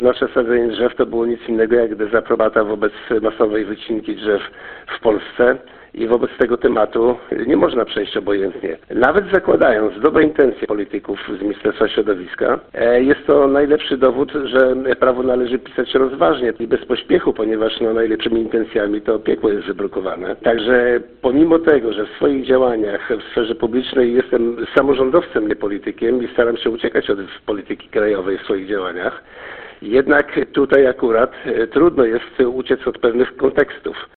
Nasze sadzenie drzew to było nic innego jak dezaprobata wobec masowej wycinki drzew w Polsce i wobec tego tematu nie można przejść obojętnie. Nawet zakładając dobre intencje polityków z Ministerstwa Środowiska, jest to najlepszy dowód, że prawo należy pisać rozważnie i bez pośpiechu, ponieważ najlepszymi intencjami to piekło jest wybrukowane. Także pomimo tego, że w swoich działaniach w sferze publicznej jestem samorządowcem, nie politykiem i staram się uciekać od polityki krajowej w swoich działaniach, jednak tutaj akurat trudno jest uciec od pewnych kontekstów.